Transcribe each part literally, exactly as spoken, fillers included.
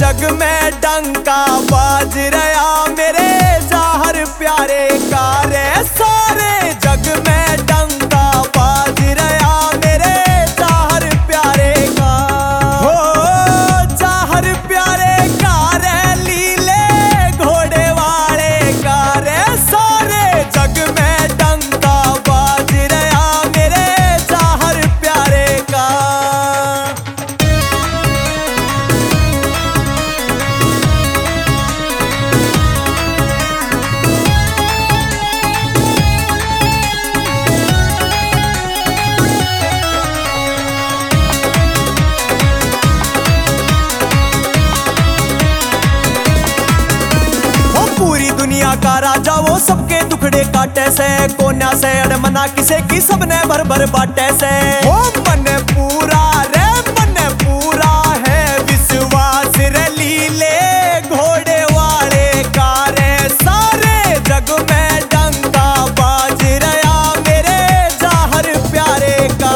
जग में डंका बाज रहा मेरे जाहर प्यारे का रे। सारे जग में डंका बाज रहा मेरे जाहर प्यारे का। हो जाहर प्यारे का रे लीले घोड़े वाले का रे। सारे जग में डंका बाज रहा मेरे जाहर प्यारे का। पूरी दुनिया का राजा वो सबके दुखड़े काटे से। कोन्या से अड़मना किसे की सबने भर भर बाटे से। वो मन पूरा रे मन पूरा है विश्वास रे लीले घोड़े वाले का रे। सारे जग में डंका बाज रहा मेरे जाहर प्यारे का।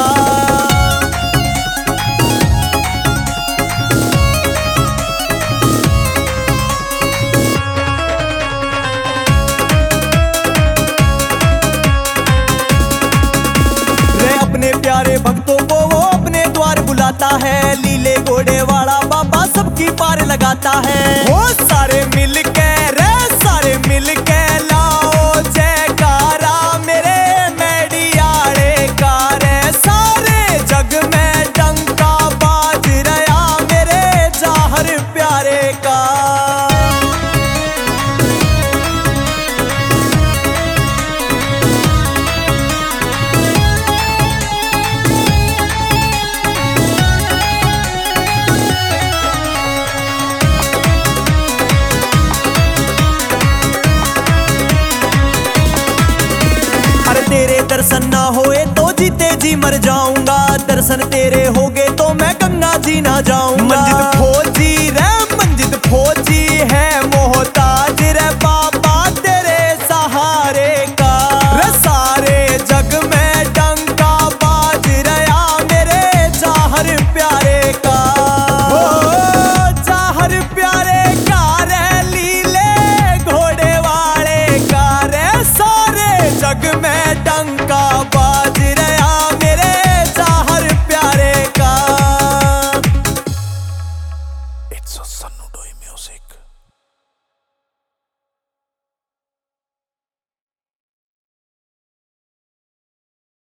अपने प्यारे भक्तों को वो अपने द्वार बुलाता है। लीले घोड़े वाला बाबा सबकी पार लगाता है। वो सारे मिलके रे सारे मिलके लाओ जयकारा मेरे मेडियाड़े का रे। सारे जग में डंका बाज रहा मेरे जाहर प्यारे का। तेरे दर्शन ना होए तो जीते जी मर जाऊंगा। दर्शन तेरे होगे तो मैं गंगा जी ना जाऊंगा। मंजित फौजी रे मंजित फौजी है मोहताज रे बाबा तेरे सहारे का रे। सारे जग में डंका बाज रहा मेरे जाहर प्यारे का। ओ जाहर प्यारे का रे लीले घोड़े वाले का रे। सारे जग में डंका बाज रहा मेरे जाहर प्यारे का। It's a Sannu Doi music.